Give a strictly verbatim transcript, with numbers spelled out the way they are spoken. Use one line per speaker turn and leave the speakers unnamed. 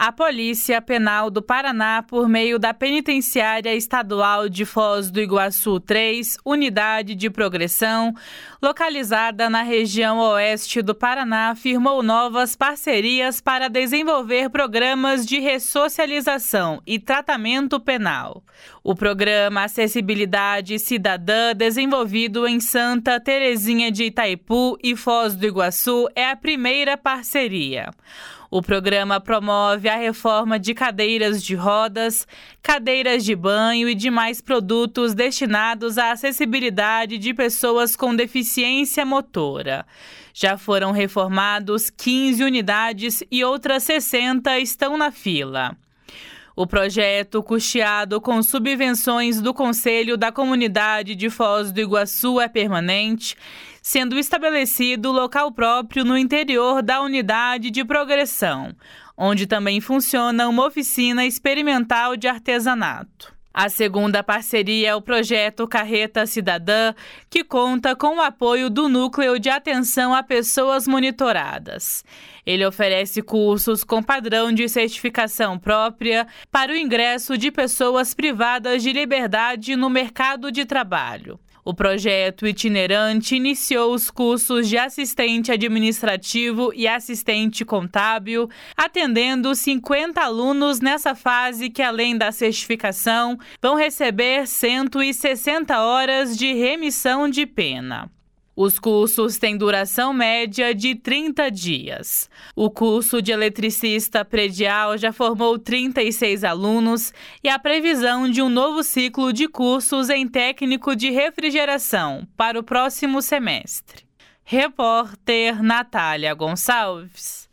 A Polícia Penal do Paraná, por meio da Penitenciária Estadual de Foz do Iguaçu três, Unidade de Progressão, localizada na região oeste do Paraná, firmou novas parcerias para desenvolver programas de ressocialização e tratamento penal. O programa Acessibilidade Cidadã, desenvolvido em Santa Terezinha de Itaipu e Foz do Iguaçu, é a primeira parceria. O programa promove a reforma de cadeiras de rodas, cadeiras de banho e demais produtos destinados à acessibilidade de pessoas com deficiência motora. Já foram reformados quinze unidades e outras sessenta estão na fila. O projeto, custeado com subvenções do Conselho da Comunidade de Foz do Iguaçu, é permanente, sendo estabelecido local próprio no interior da unidade de progressão, onde também funciona uma oficina experimental de artesanato. A segunda parceria é o projeto Carreta Cidadã, que conta com o apoio do Núcleo de Atenção a Pessoas Monitoradas. Ele oferece cursos com padrão de certificação própria para o ingresso de pessoas privadas de liberdade no mercado de trabalho. O projeto itinerante iniciou os cursos de assistente administrativo e assistente contábil, atendendo cinquenta alunos nessa fase que, além da certificação, vão receber cento e sessenta horas de remissão de pena. Os cursos têm duração média de trinta dias. O curso de eletricista predial já formou trinta e seis alunos e a previsão de um novo ciclo de cursos em técnico de refrigeração para o próximo semestre. Repórter Natália Gonçalves.